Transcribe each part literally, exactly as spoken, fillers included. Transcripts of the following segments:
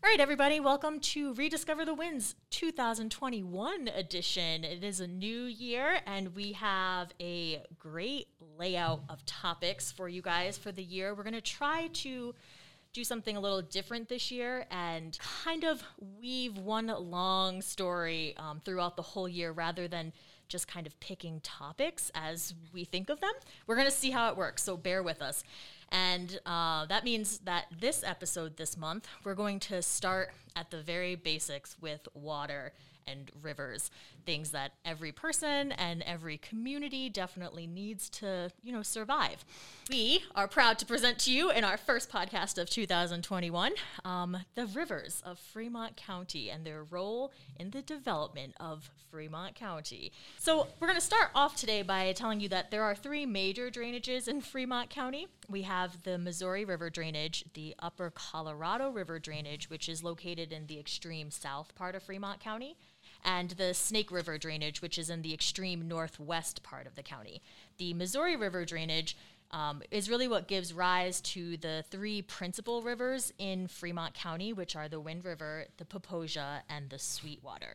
All right, everybody, welcome to Rediscover the Winds two thousand twenty-one edition. It is a new year, and we have a great layout of topics for you guys for the year. We're going to try to do something a little different this year and kind of weave one long story um, throughout the whole year rather than just kind of picking topics as we think of them. We're going to see how it works, so bear with us. And uh, that means that this episode this month, we're going to start at the very basics with water and rivers, things that every person and every community definitely needs to, you know, survive. We are proud to present to you in our first podcast of two thousand twenty-one, um, the rivers of Fremont County and their role in the development of Fremont County. So we're going to start off today by telling you that there are three major drainages in Fremont County. We have the Missouri River drainage, the Upper Colorado River drainage, which is located in the extreme south part of Fremont County, and the Snake River drainage, which is in the extreme northwest part of the county. The Missouri River drainage um, is really what gives rise to the three principal rivers in Fremont County, which are the Wind River, the Poposia, and the Sweetwater.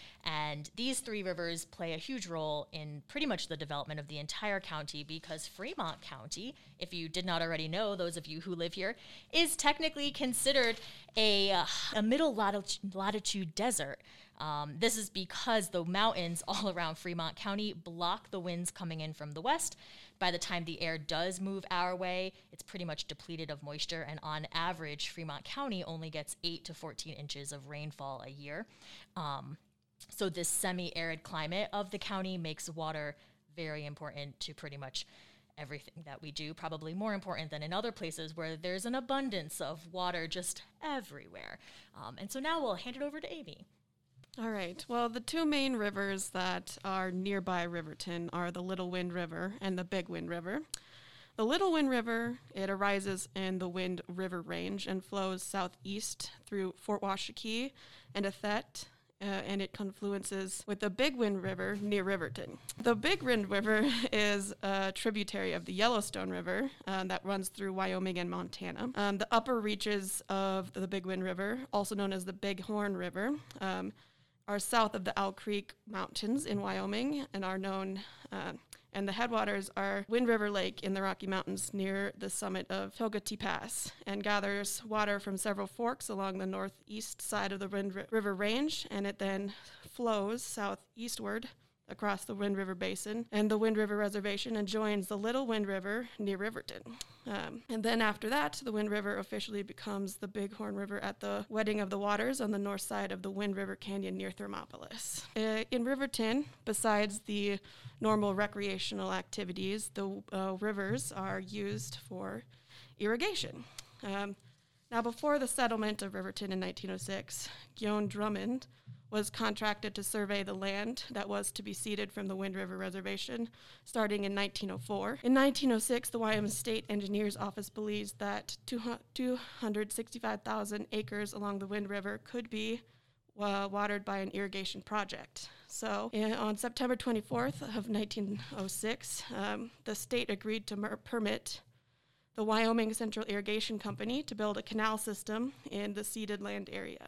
And these three rivers play a huge role in pretty much the development of the entire county because Fremont County, if you did not already know, those of you who live here, is technically considered a, uh, a middle latitude, latitude desert. Um, this is because the mountains all around Fremont County block the winds coming in from the west. By the time the air does move our way, it's pretty much depleted of moisture, and on average, Fremont County only gets eight to fourteen inches of rainfall a year. Um, So this semi-arid climate of the county makes water very important to pretty much everything that we do, probably more important than in other places where there's an abundance of water just everywhere. Um, and so now we'll hand it over to Amy. All right. Well, the two main rivers that are nearby Riverton are the Little Wind River and the Big Wind River. The Little Wind River, it arises in the Wind River Range and flows southeast through Fort Washakie and Ethet, Uh, and it confluences with the Big Wind River near Riverton. The Big Wind River is a tributary of the Yellowstone River uh, that runs through Wyoming and Montana. Um, the upper reaches of the Big Wind River, also known as the Bighorn River, um, are south of the Owl Creek Mountains in Wyoming and are known uh, and the headwaters are Wind River Lake in the Rocky Mountains near the summit of Togati Pass, and gathers water from several forks along the northeast side of the Wind River Range, and it then flows southeastward across the Wind River Basin and the Wind River Reservation and joins the Little Wind River near Riverton. Um, and then after that, the Wind River officially becomes the Bighorn River at the Wedding of the Waters on the north side of the Wind River Canyon near Thermopolis. Uh, in Riverton, besides the normal recreational activities, the uh, rivers are used for irrigation. Um, now, before the settlement of Riverton in nineteen oh six, Guillaume Drummond was contracted to survey the land that was to be ceded from the Wind River Reservation starting in nineteen oh four. In nineteen oh six, the Wyoming State Engineers Office believes that two hundred sixty-five thousand acres along the Wind River could be uh, watered by an irrigation project. So in, on September twenty-fourth of nineteen oh six, um, the state agreed to mer- permit the Wyoming Central Irrigation Company to build a canal system in the ceded land area.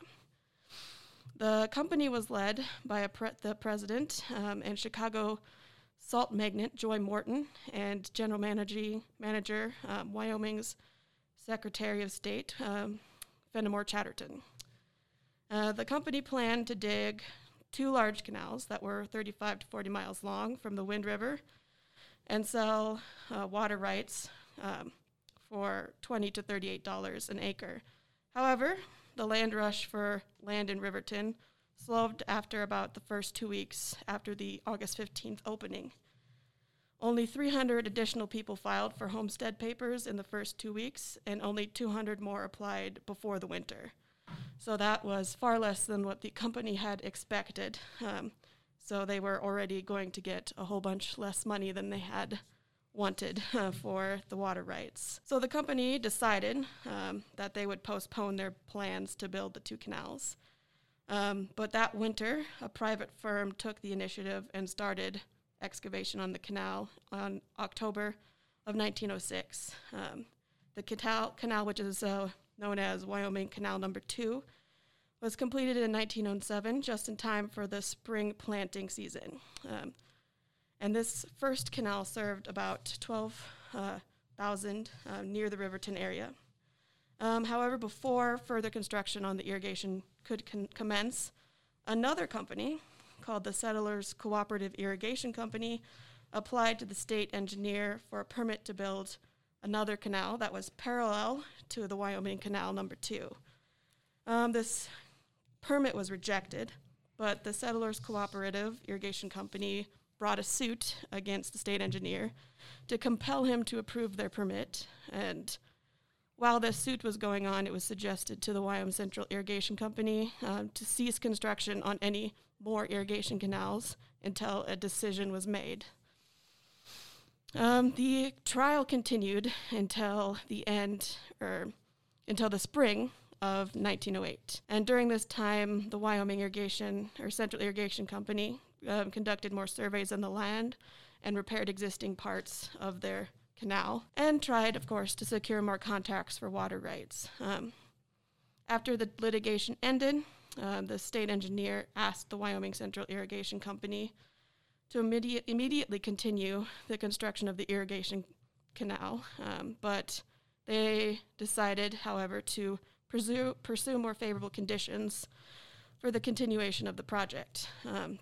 The company was led by a pre- the president um, and Chicago salt magnate Joy Morton and general managing manager um, Wyoming's Secretary of State um, Fenimore Chatterton. Uh, the company planned to dig two large canals that were thirty-five to forty miles long from the Wind River and sell uh, water rights um, for twenty to thirty-eight dollars an acre. However, the land rush for land in Riverton slowed after about the first two weeks after the August fifteenth opening. Only three hundred additional people filed for homestead papers in the first two weeks, and only two hundred more applied before the winter. So that was far less than what the company had expected. Um, so they were already going to get a whole bunch less money than they had wanted uh, for the water rights. So the company decided um, that they would postpone their plans to build the two canals. Um, but that winter, a private firm took the initiative and started excavation on the canal on October of nineteen oh six. Um, the canal, canal, which is uh, known as Wyoming Canal Number Two, was completed in nineteen oh seven, just in time for the spring planting season. Um, and this first canal served about twelve thousand uh, uh, near the Riverton area. Um, however, before further construction on the irrigation could con- commence, another company called the Settlers Cooperative Irrigation Company applied to the state engineer for a permit to build another canal that was parallel to the Wyoming Canal number two. Um, this permit was rejected, but the Settlers Cooperative Irrigation Company brought a suit against the state engineer to compel him to approve their permit. And while this suit was going on, it was suggested to the Wyoming Central Irrigation Company uh, to cease construction on any more irrigation canals until a decision was made. Um, the trial continued until the end, or until the spring of nineteen oh eight. And during this time, the Wyoming Irrigation, or Central Irrigation Company, um, conducted more surveys on the land and repaired existing parts of their canal, and tried, of course, to secure more contracts for water rights. Um, after the litigation ended, uh, the state engineer asked the Wyoming Central Irrigation Company to immediate, immediately continue the construction of the irrigation canal, um, but they decided, however, to pursue, pursue more favorable conditions for the continuation of the project. Um,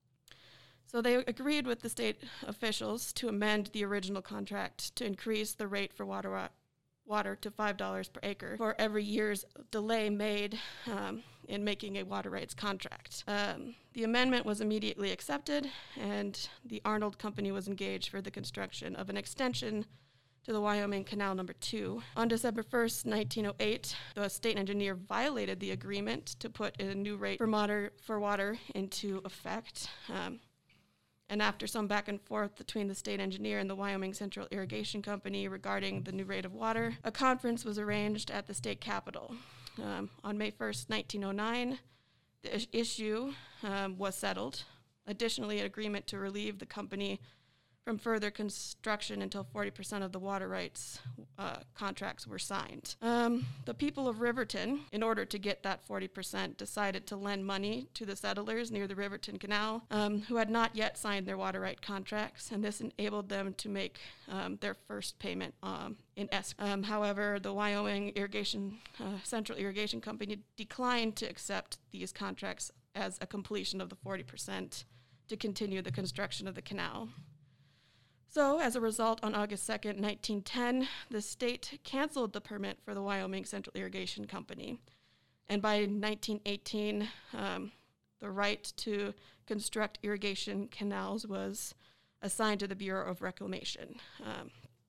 so they agreed with the state officials to amend the original contract to increase the rate for water wa- water to five dollars per acre for every year's delay made um, in making a water rights contract. Um, the amendment was immediately accepted, and the Arnold Company was engaged for the construction of an extension to the Wyoming Canal number two. On December first, nineteen oh eight, the state engineer violated the agreement to put a new rate for water, for water into effect. Um, And after some back and forth between the state engineer and the Wyoming Central Irrigation Company regarding the new rate of water, a conference was arranged at the state capitol. Um, on May first, nineteen oh nine, the is- issue um, was settled. Additionally, an agreement to relieve the company from further construction until forty percent of the water rights uh, contracts were signed. Um, the people of Riverton, in order to get that forty percent, decided to lend money to the settlers near the Riverton Canal, um, who had not yet signed their water right contracts, and this enabled them to make um, their first payment um, in escrow. Um, however, the Wyoming Irrigation uh, Central Irrigation Company declined to accept these contracts as a completion of the forty percent to continue the construction of the canal. So, as a result, on August second, nineteen ten, the state canceled the permit for the Wyoming Central Irrigation Company. And by nineteen eighteen, um, the right to construct irrigation canals was assigned to the Bureau of Reclamation. Um,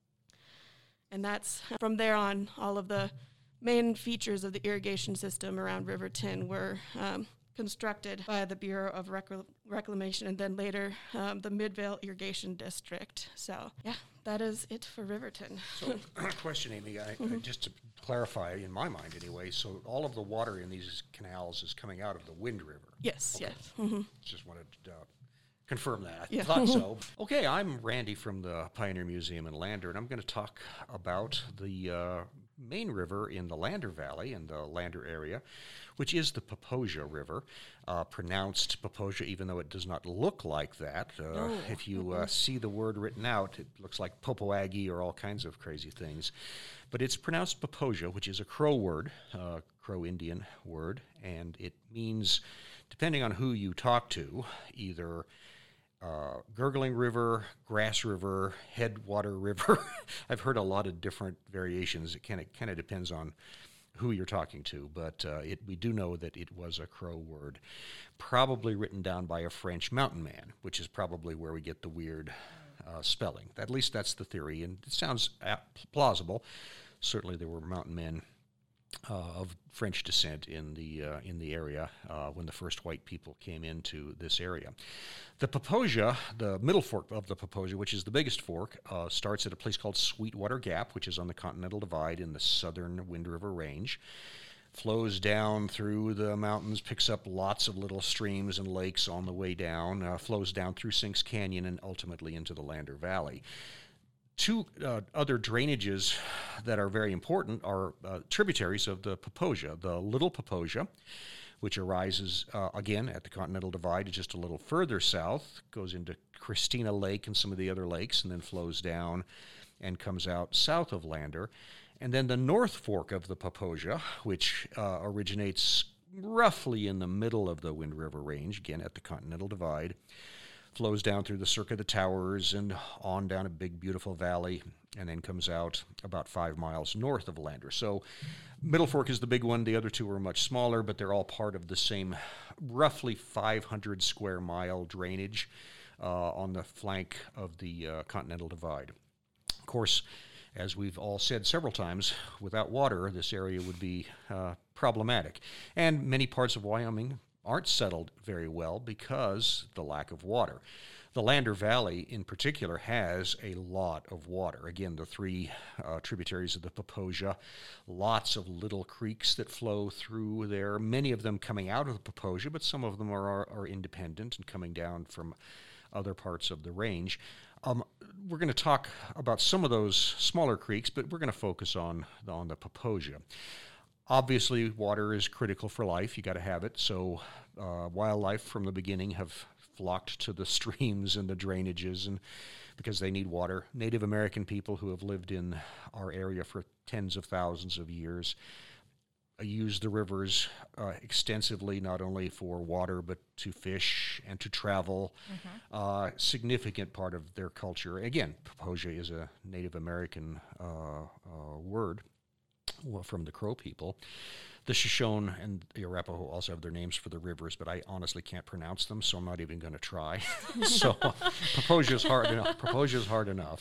and that's, from there on, all of the main features of the irrigation system around Riverton were um, constructed by the Bureau of Recl- Reclamation, and then later um, the Midvale Irrigation District. So, yeah, that is it for Riverton. So, question, Amy, I, mm-hmm. I, just to clarify, in my mind anyway, so all of the water in these canals is coming out of the Wind River? Yes, okay. yes. Mm-hmm. Just wanted to uh, confirm that. I yeah. thought so. Okay, I'm Randy from the Pioneer Museum in Lander, and I'm going to talk about the uh, main river in the Lander Valley, in the Lander area, which is the Poposia River, uh, pronounced Poposia, even though it does not look like that. Uh, oh. If you uh, see the word written out, it looks like Popoaggie or all kinds of crazy things. But it's pronounced Poposia, which is a Crow word, uh, Crow Indian word, and it means, depending on who you talk to, either Uh, gurgling river, grass river, headwater river. I've heard a lot of different variations. It kind of kind of depends on who you're talking to, but uh, it, we do know that it was a Crow word, probably written down by a French mountain man, which is probably where we get the weird uh, spelling. At least that's the theory, and it sounds ap- plausible. Certainly there were mountain men Uh, of French descent in the uh, in the area uh, when the first white people came into this area. The Poposia, the middle fork of the Poposia, which is the biggest fork, uh, starts at a place called Sweetwater Gap, which is on the Continental Divide in the southern Wind River Range, flows down through the mountains, picks up lots of little streams and lakes on the way down, uh, flows down through Sinks Canyon and ultimately into the Lander Valley. Two uh, other drainages that are very important are uh, tributaries of the Poposia. The Little Poposia, which arises uh, again at the Continental Divide, just a little further south, goes into Christina Lake and some of the other lakes, and then flows down and comes out south of Lander. And then the North Fork of the Poposia, which uh, originates roughly in the middle of the Wind River Range, again at the Continental Divide, flows down through the Cirque of the Towers and on down a big, beautiful valley, and then comes out about five miles north of Lander. So Middle Fork is the big one. The other two are much smaller, but they're all part of the same roughly five hundred square mile drainage uh, on the flank of the uh, Continental Divide. Of course, as we've all said several times, without water, this area would be uh, problematic. And many parts of Wyoming aren't settled very well because the lack of water. The Lander Valley, in particular, has a lot of water. Again, the three uh, tributaries of the Poposia, lots of little creeks that flow through there, many of them coming out of the Poposia, but some of them are, are, are independent and coming down from other parts of the range. Um, we're going to talk about some of those smaller creeks, but we're going to focus on, on the Poposia. Obviously, water is critical for life. You got to have it. So uh, wildlife from the beginning have flocked to the streams and the drainages, and because they need water. Native American people who have lived in our area for tens of thousands of years uh, use the rivers uh, extensively, not only for water, but to fish and to travel. Mm-hmm. Uh, significant part of their culture. Again, Poposia is a Native American uh, uh, word. Well, from the Crow people. The Shoshone and the Arapaho also have their names for the rivers, but I honestly can't pronounce them, so I'm not even going to try. So Poposia is hard enough. Poposia is hard enough.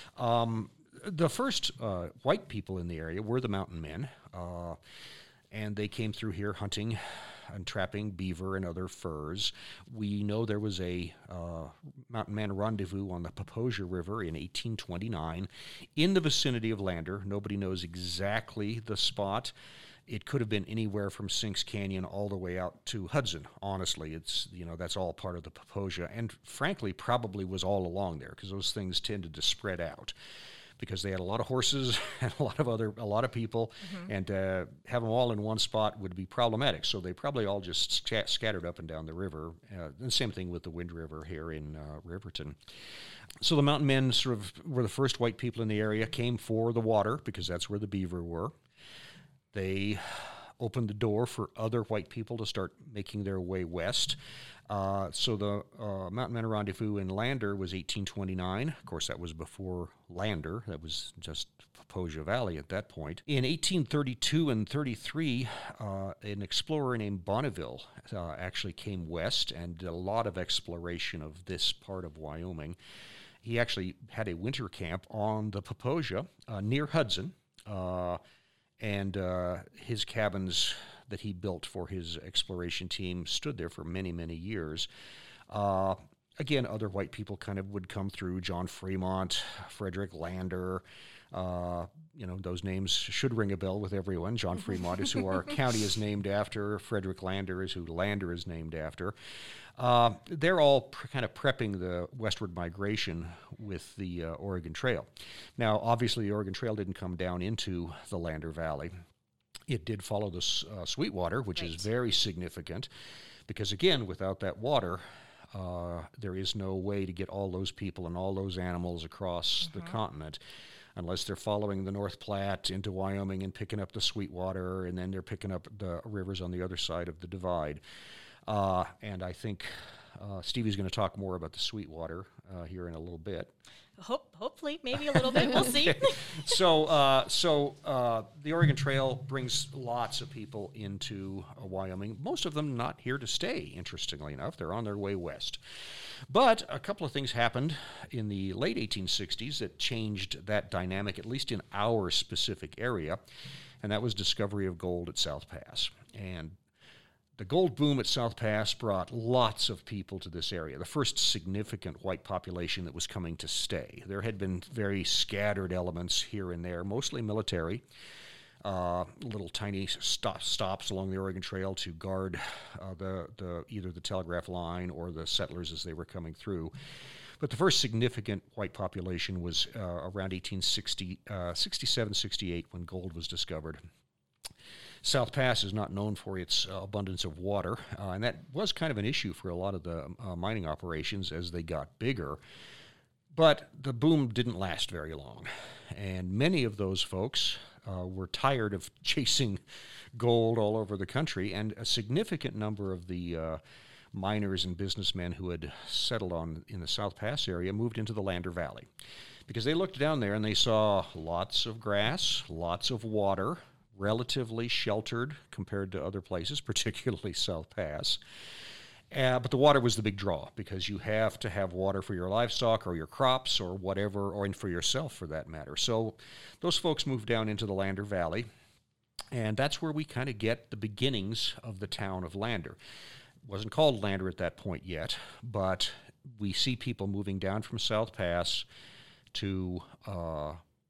Um, the first uh, white people in the area were the Mountain Men, uh, and they came through here hunting and trapping beaver and other furs. We know there was a uh, Mountain Man rendezvous on the Poposia River in eighteen twenty-nine in the vicinity of Lander. Nobody knows exactly the spot. It could have been anywhere from Sinks Canyon all the way out to Hudson. Honestly, it's, you know, that's all part of the Poposia, and frankly, probably was all along there because those things tended to spread out, because they had a lot of horses and a lot of other, a lot of people, mm-hmm. and uh, have them all in one spot would be problematic. So they probably all just sc- scattered up and down the river. Uh, and same thing with the Wind River here in uh, Riverton. So the Mountain Men sort of were the first white people in the area, came for the water because that's where the beaver were. They opened the door for other white people to start making their way west. Uh, so the uh, Mountain Men rendezvous in Lander was eighteen twenty-nine. Of course, that was before Lander. That was just Poposia Valley at that point. In eighteen thirty-two and thirty-three, uh, an explorer named Bonneville uh, actually came west and did a lot of exploration of this part of Wyoming. He actually had a winter camp on the Poposia uh, near Hudson, uh, and uh, his cabins that he built for his exploration team stood there for many, many years. Uh, again, other white people kind of would come through. John Fremont, Frederick Lander, uh, you know, those names should ring a bell with everyone. John Fremont is who our county is named after. Frederick Lander is who Lander is named after. Uh, they're all pr- kind of prepping the westward migration with the uh, Oregon Trail. Now, obviously, the Oregon Trail didn't come down into the Lander Valley. It did follow the uh, Sweetwater, which right. is very significant, because, again, without that water, uh, there is no way to get all those people and all those animals across mm-hmm. the continent, unless they're following the North Platte into Wyoming and picking up the Sweetwater, and then they're picking up the rivers on the other side of the divide. Uh, and I think uh, Stevie's going to talk more about the Sweetwater uh, here in a little bit. Hope, hopefully, maybe a little bit. We'll see. Okay. So, uh, so uh, the Oregon Trail brings lots of people into uh, Wyoming. Most of them not here to stay, interestingly enough. They're on their way west. But a couple of things happened in the late eighteen sixties that changed that dynamic, at least in our specific area, and that was discovery of gold at South Pass. And the gold boom at South Pass brought lots of people to this area, the first significant white population that was coming to stay. There had been very scattered elements here and there, mostly military, uh, little tiny stop, stops along the Oregon Trail to guard uh, the, the either the telegraph line or the settlers as they were coming through. But the first significant white population was uh, around eighteen sixty, uh, sixty-seven, sixty-eight when gold was discovered. South Pass is not known for its uh, abundance of water, uh, and that was kind of an issue for a lot of the uh, mining operations as they got bigger. But the boom didn't last very long, and many of those folks uh, were tired of chasing gold all over the country, and a significant number of the uh, miners and businessmen who had settled on in the South Pass area moved into the Lander Valley, because they looked down there and they saw lots of grass, lots of water, relatively sheltered compared to other places, particularly South Pass. Uh, but the water was the big draw, because you have to have water for your livestock or your crops or whatever, or for yourself for that matter. So those folks moved down into the Lander Valley, and that's where we kind of get the beginnings of the town of Lander. It wasn't called Lander at that point yet, but we see people moving down from South Pass to uh,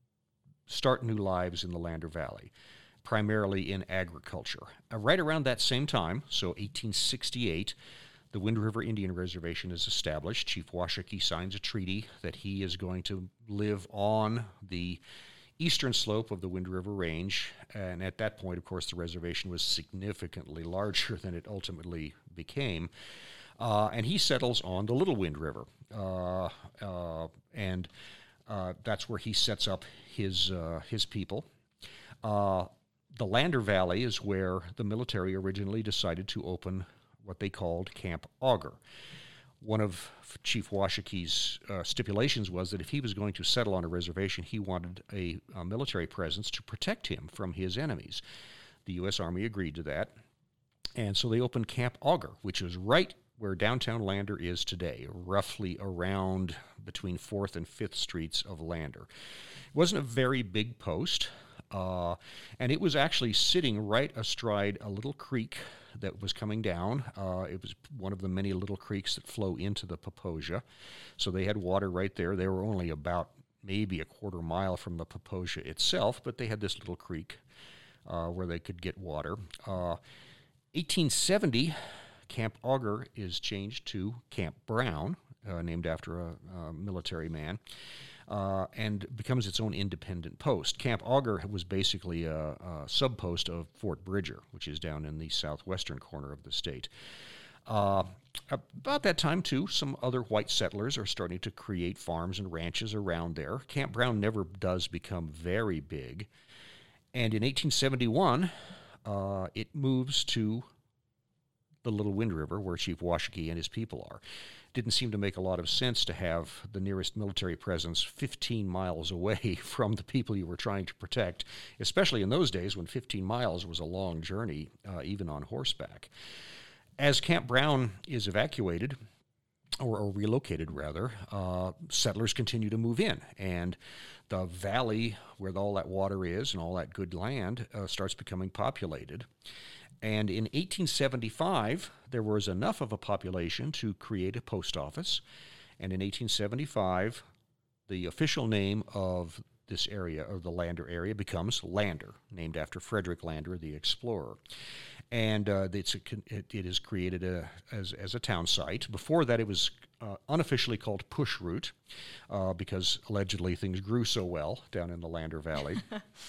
start new lives in the Lander Valley, primarily in agriculture. Uh, right around that same time, so eighteen sixty-eight, the Wind River Indian Reservation is established. Chief Washakie signs a treaty that he is going to live on the eastern slope of the Wind River Range, and at that point, of course, the reservation was significantly larger than it ultimately became. Uh, and he settles on the Little Wind River, uh, uh, and uh, that's where he sets up his uh, his people. Uh, The Lander Valley is where the military originally decided to open what they called Camp Auger. One of Chief Washakie's uh, stipulations was that if he was going to settle on a reservation, he wanted a, a military presence to protect him from his enemies. The U S Army agreed to that, and so they opened Camp Auger, which is right where downtown Lander is today, roughly around between fourth and fifth Streets of Lander. It wasn't a very big post. Uh, and it was actually sitting right astride a little creek that was coming down. Uh, it was one of the many little creeks that flow into the Poposia. So they had water right there. They were only about maybe a quarter mile from the Poposia itself, but they had this little creek uh, where they could get water. Uh, eighteen seventy, Camp Auger is changed to Camp Brown, uh, named after a, a military man. Uh, and becomes its own independent post. Camp Auger was basically a, a sub-post of Fort Bridger, which is down in the southwestern corner of the state. Uh, about that time, too, some other white settlers are starting to create farms and ranches around there. Camp Brown never does become very big. And in eighteen seventy-one, uh, it moves to the Little Wind River, where Chief Washakie and his people are. Didn't seem to make a lot of sense to have the nearest military presence fifteen miles away from the people you were trying to protect, especially in those days when fifteen miles was a long journey, uh, even on horseback. As Camp Brown is evacuated, or, or relocated rather, uh, settlers continue to move in, and the valley where all that water is and all that good land uh, starts becoming populated. And in eighteen seventy-five, there was enough of a population to create a post office. And in eighteen seventy-five, the official name of this area, or the Lander area, becomes Lander, named after Frederick Lander, the explorer. And uh, it's a, it, it is created a, as, as a town site. Before that, it was uh, unofficially called Push Root, uh, because allegedly things grew so well down in the Lander Valley.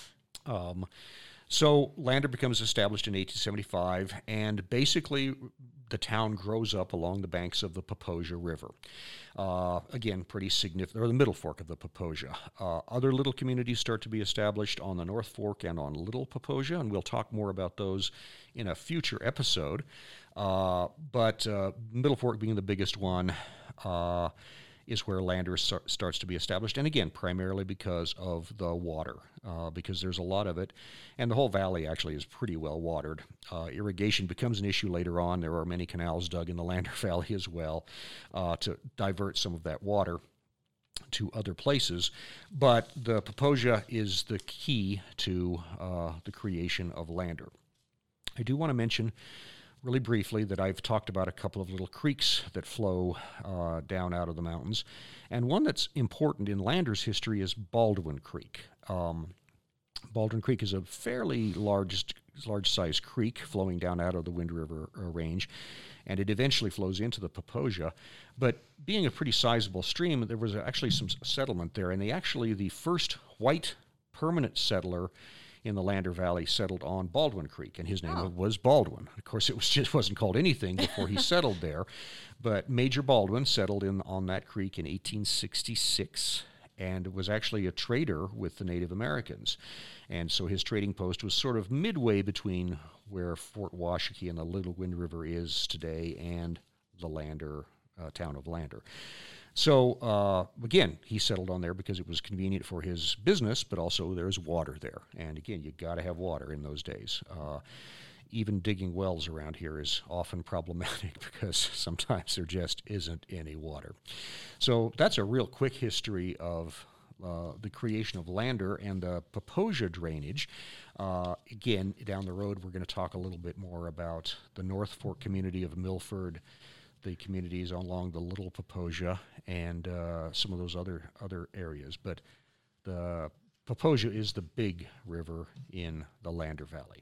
um, So Lander becomes established in eighteen seventy-five, and basically the town grows up along the banks of the Poposia River. Uh, again, pretty significant, or the Middle Fork of the Poposia. Uh, other little communities start to be established on the North Fork and on Little Poposia, and we'll talk more about those in a future episode. Uh, but uh, Middle Fork being the biggest one, uh, is where Lander starts to be established, and again, primarily because of the water, uh, because there's a lot of it, and the whole valley actually is pretty well watered. Uh, irrigation becomes an issue later on. There are many canals dug in the Lander Valley as well uh, to divert some of that water to other places, but the Poposia is the key to uh, the creation of Lander. I do want to mention really briefly that I've talked about a couple of little creeks that flow uh, down out of the mountains. And one that's important in Lander's history is Baldwin Creek. Um, Baldwin Creek is a fairly large, large-sized creek flowing down out of the Wind River uh, range, and it eventually flows into the Poposia. But being a pretty sizable stream, there was actually some settlement there, and they actually, the first white permanent settler in the Lander Valley settled on Baldwin Creek, and his name Oh. was Baldwin. Of course, it was just wasn't called anything before he settled there, but Major Baldwin settled in on that creek in eighteen sixty-six and was actually a trader with the Native Americans. And so his trading post was sort of midway between where Fort Washakie and the Little Wind River is today and the Lander, uh, town of Lander. So, uh, again, he settled on there because it was convenient for his business, but also there's water there. And again, you got to have water in those days. Uh, even digging wells around here is often problematic because sometimes there just isn't any water. So that's a real quick history of uh, the creation of Lander and the Poposia drainage. Uh, again, down the road, we're going to talk a little bit more about the North Fork community of Milford, the communities along the Little Poposia, and uh, some of those other other areas. But the Poposia is the big river in the Lander Valley.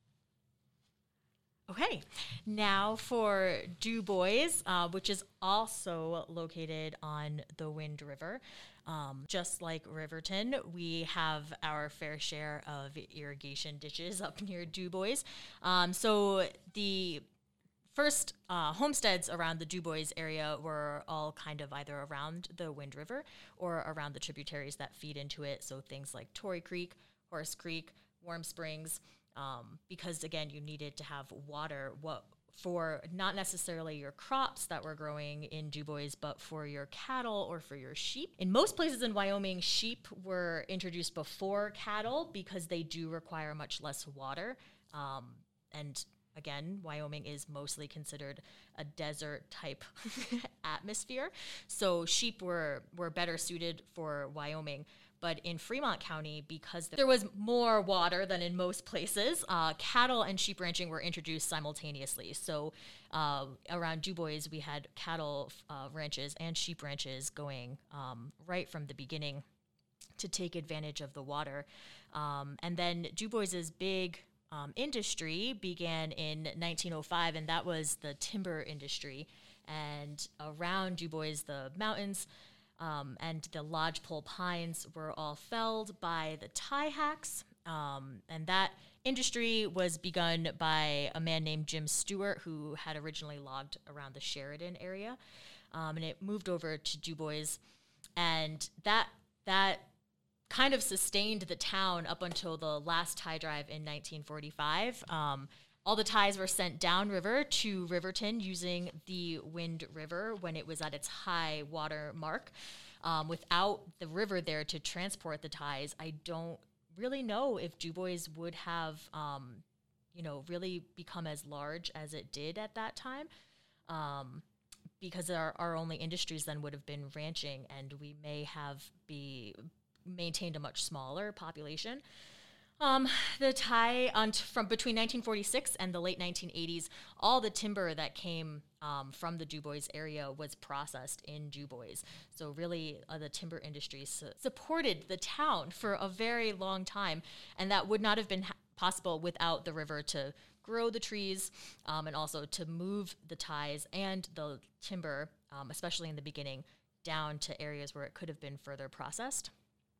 Okay, now for DuBois, uh, which is also located on the Wind River. Um, just like Riverton, we have our fair share of irrigation ditches up near DuBois. Um, so the first uh, homesteads around the DuBois area were all kind of either around the Wind River or around the tributaries that feed into it. So things like Torrey Creek, Horse Creek, Warm Springs, um, because again, you needed to have water what, for not necessarily your crops that were growing in DuBois, but for your cattle or for your sheep. In most places in Wyoming, sheep were introduced before cattle because they do require much less water. Um, and Again, Wyoming is mostly considered a desert type atmosphere. So sheep were, were better suited for Wyoming. But in Fremont County, because there was more water than in most places, uh, cattle and sheep ranching were introduced simultaneously. So uh, around DuBois, we had cattle uh, ranches and sheep ranches going um, right from the beginning to take advantage of the water. Um, and then DuBois's big Um, industry began in nineteen oh five, and that was the timber industry. And around DuBois, the mountains um, and the lodgepole pines were all felled by the tie hacks. Um, and that industry was begun by a man named Jim Stewart, who had originally logged around the Sheridan area. Um, and it moved over to DuBois. And that that kind of sustained the town up until the last tie drive in nineteen forty-five. Um, all the ties were sent downriver to Riverton using the Wind River when it was at its high water mark. Um, without the river there to transport the ties, I don't really know if DuBois would have, um, you know, really become as large as it did at that time. Um, because our, our only industries then would have been ranching, and we may have be maintained a much smaller population. Um, the tie on t- from between nineteen forty-six and the late nineteen eighties, all the timber that came um, from the DuBois area was processed in DuBois. So really, uh, the timber industry su- supported the town for a very long time, and that would not have been ha- possible without the river to grow the trees um, and also to move the ties and the timber, um, especially in the beginning, down to areas where it could have been further processed.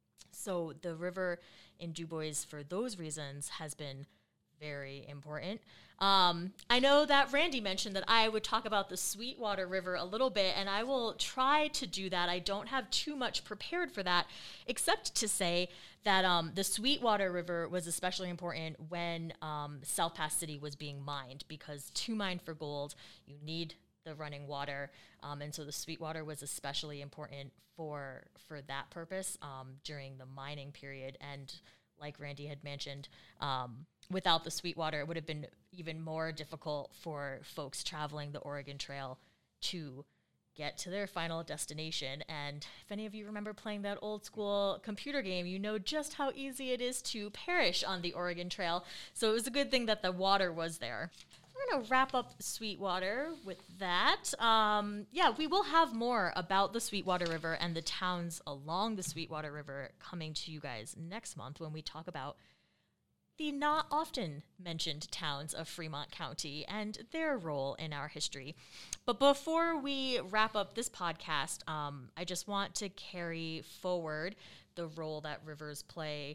So the river in DuBois, for those reasons, has been very important. Um, I know that Randy mentioned that I would talk about the Sweetwater River a little bit, and I will try to do that. I don't have too much prepared for that, except to say that um, the Sweetwater River was especially important when um, South Pass City was being mined, because to mine for gold, you need the running water, um, and so the Sweetwater was especially important for for that purpose um, during the mining period. And like Randy had mentioned, um, without the Sweetwater, it would have been even more difficult for folks traveling the Oregon Trail to get to their final destination. And if any of you remember playing that old school computer game, you know just how easy it is to perish on the Oregon Trail. So it was a good thing that the water was there. We're going to wrap up Sweetwater with that. Um, yeah, we will have more about the Sweetwater River and the towns along the Sweetwater River coming to you guys next month when we talk about the not often mentioned towns of Fremont County and their role in our history. But before we wrap up this podcast, um, I just want to carry forward the role that rivers play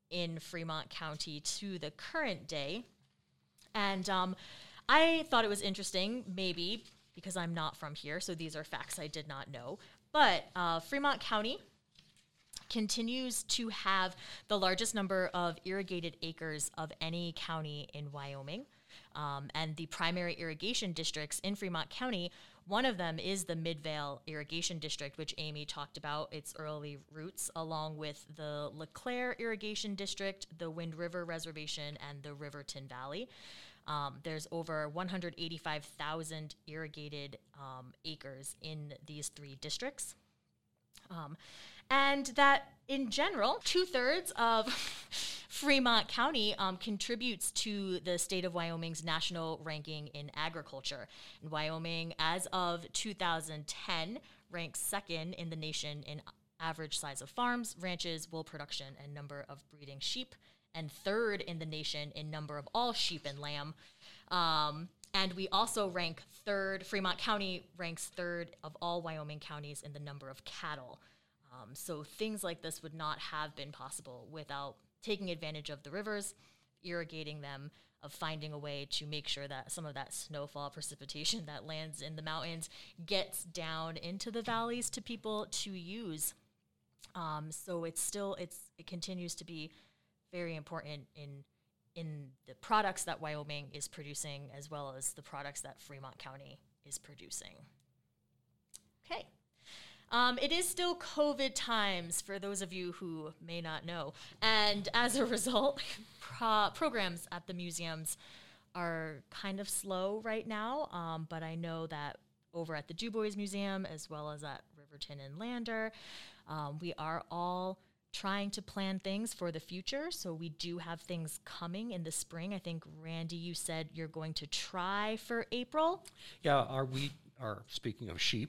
in Fremont County to the current day. And um, I thought it was interesting, maybe because I'm not from here, so these are facts I did not know. But uh, Fremont County continues to have the largest number of irrigated acres of any county in Wyoming. Um, and the primary irrigation districts in Fremont County, one of them is the Midvale Irrigation District, which Amy talked about its early roots, along with the LeClaire Irrigation District, the Wind River Reservation, and the Riverton Valley. Um, there's over one hundred eighty-five thousand irrigated um, acres in these three districts. Um, and that, in general, two-thirds of Fremont County um, contributes to the state of Wyoming's national ranking in agriculture. And Wyoming, as of two thousand ten, ranks second in the nation in average size of farms, ranches, wool production, and number of breeding sheep, and third in the nation in number of all sheep and lamb. Um, and we also rank third, Fremont County ranks third of all Wyoming counties in the number of cattle. Um, so things like this would not have been possible without taking advantage of the rivers, irrigating them, of finding a way to make sure that some of that snowfall precipitation that lands in the mountains gets down into the valleys to people to use. Um, so it's still, it's it continues to be very important in in the products that Wyoming is producing, as well as the products that Fremont County is producing. Okay. Um, it is still COVID times, for those of you who may not know. And as a result, pro- programs at the museums are kind of slow right now. Um, but I know that over at the Du Bois Museum, as well as at Riverton and Lander, um, we are all trying to plan things for the future. So we do have things coming in the spring. I think, Randy, you said you're going to try for April. Yeah, are we are speaking of sheep,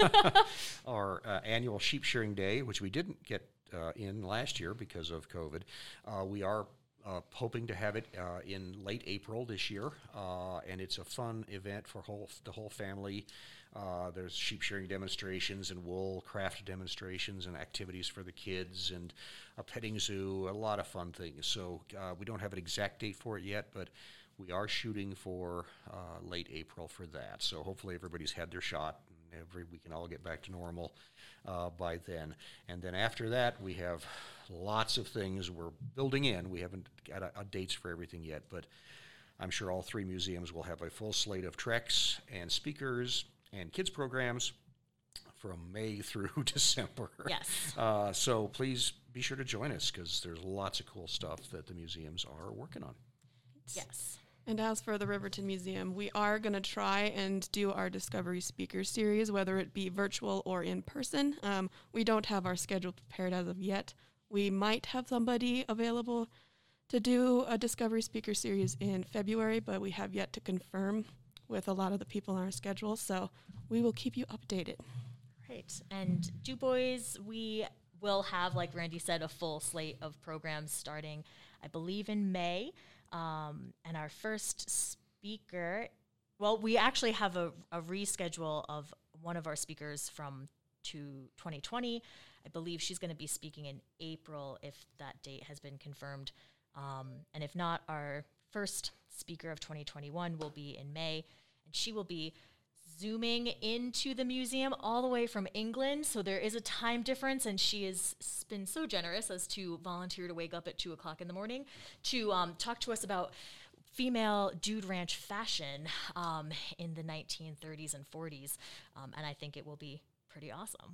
our uh, annual sheep shearing day, which we didn't get uh, in last year because of COVID. Uh, we are uh, hoping to have it uh, in late April this year, uh, and it's a fun event for whole the whole family. Uh, there's sheep shearing demonstrations and wool craft demonstrations and activities for the kids and a petting zoo, a lot of fun things. So uh, we don't have an exact date for it yet, but we are shooting for uh, late April for that. So hopefully everybody's had their shot and every, we can all get back to normal uh, by then. And then after that, we have lots of things we're building in. We haven't got a, a dates for everything yet, but I'm sure all three museums will have a full slate of treks and speakers and kids programs from May through December. Yes. Uh, so please be sure to join us, because there's lots of cool stuff that the museums are working on. Yes. And as for the Riverton Museum, we are going to try and do our Discovery Speaker Series, whether it be virtual or in person. Um, we don't have our schedule prepared as of yet. We might have somebody available to do a Discovery Speaker Series in February, but we have yet to confirm with a lot of the people on our schedule, so we will keep you updated. Right. And Du Bois, we will have, like Randy said, a full slate of programs starting, I believe, in May. Um, and our first speaker, well, we actually have a, a reschedule of one of our speakers from to twenty twenty. I believe she's going to be speaking in April if that date has been confirmed. Um, and if not, our first speaker of twenty twenty-one will be in May, and she will be zooming into the museum all the way from England. So there is a time difference, and she has been so generous as to volunteer to wake up at two o'clock in the morning to um, talk to us about female dude ranch fashion um, in the nineteen thirties and forties. Um, and I think it will be pretty awesome.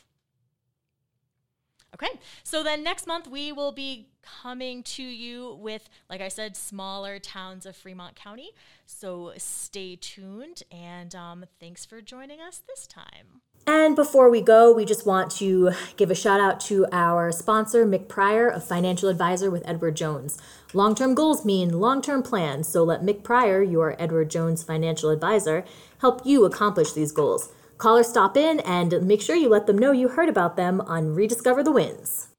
Okay, so then next month we will be coming to you with, like I said, smaller towns of Fremont County. So stay tuned, and um, thanks for joining us this time. And before we go, we just want to give a shout out to our sponsor, Mick Pryor, a financial advisor with Edward Jones. Long-term goals mean long-term plans, so let Mick Pryor, your Edward Jones financial advisor, help you accomplish these goals. Call or stop in and make sure you let them know you heard about them on Rediscover the Wins.